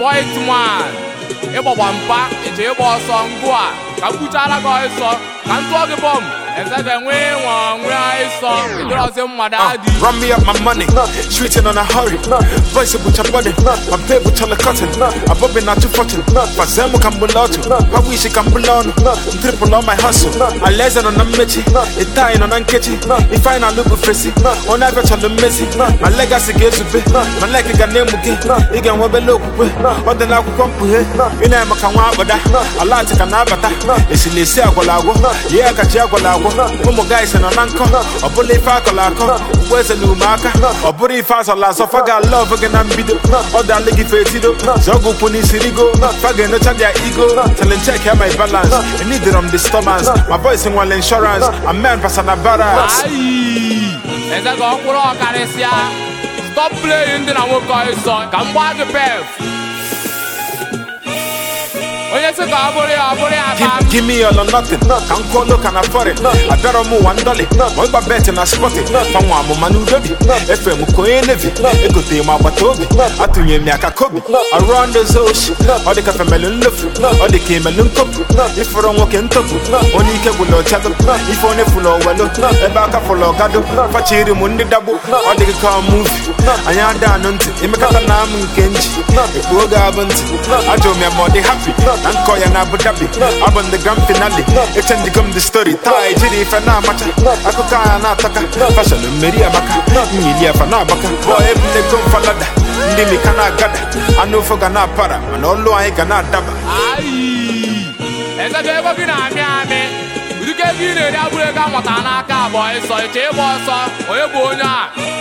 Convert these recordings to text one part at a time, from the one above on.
spoilt man. Ịgbagba mpa eche ịgba ọsọ ngwa ka m kwuchala gị ọsọ ka m tụọ gị bọm ezege nwee nwe ịsọ ịdịrọzi mmadụ adị. Run me up my money, streeting on a hurry. Voice with your body, my baby with your cotton. I'm bobbing out to fortune. Fazemo Cambulato, I wish it Cambulano. Triple on my hustle. I laser on a mechi, a tying on a kitchen. If I not look fancy, on average on the messy. My legacy gets to be, my leg can name again. You can web a look with, but then I will come here. In a Macawa, but I like to can avatar. It's in the Siagolago, yeah, Cachiagolago. Como guys and an uncle, or bully Facolaco. Where's a new marker? Or body fast or last of I got love again and beat up. Or that leggy fetido, Zogo Puni Sirigo, Fagan no their ego, telling check my balance. I need it on disturbance. My voice in one insurance, a man Pasana Barras. As I go for all Caresia, stop playing the Nawoka song, come back the path. Give me all or nothing. Can't call look and afford it. I better move $1. What about betting I spot it? From one Manu Debbie. FM Koe Nevi. It could be my Batobi. I to you, Miaka Kobe. Around the Zosh. Or the Cafe Melon Luff. Or the Camelon Cup. If you don't walk in top, only Kabulo Chadam. If only full of well, a back of Follow Gado. Pachiri Mundi Dabu. Or the car move. I am down until Imakatanam Kenji. If you go out, I told me I'm more happy. And Koya na Abu Dhabi, I'm on the grand finale. It's in the story. Tai Jiri Fana Macha, Akuka Nataka, Fashion Media Baka, Media Fana Baka, boy, every come for Lada, Ndimi Kana Gada, I know for Gana Para, and all I Gana Daba. Aye, as I gave up in Amiami, you get in a Abuega Matanaka, boy, so a table, or a bona.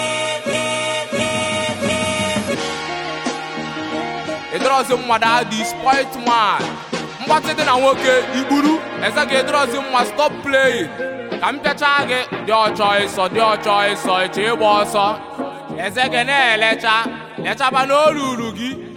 It draws him what I spoilt man. What's it in a work? Iburu, as I get draws him must stop playing. Come to target your choice or a table, as I can let her, no Rugi.